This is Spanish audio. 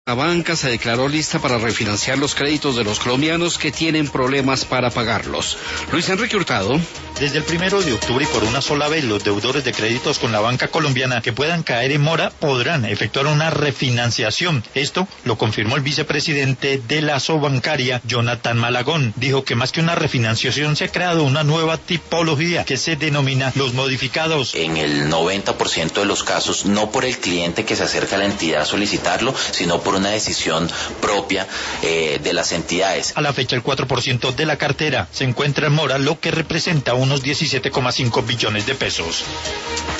La banca se declaró lista para refinanciar los créditos de los colombianos que tienen problemas para pagarlos. Luis Enrique Hurtado. Desde el 1 de octubre y por una sola vez, los deudores de créditos con la banca colombiana que puedan caer en mora podrán efectuar una refinanciación. Esto lo confirmó el vicepresidente de la Sobancaria, Jonathan Malagón. Dijo que más que una refinanciación se ha creado una nueva tipología que se denomina los modificados. En el 90% de los casos, no por el cliente que se acerca a la entidad a solicitarlo, sino por una decisión propia de las entidades. A la fecha, el 4% de la cartera se encuentra en mora, lo que representa unos 17,5 billones de pesos.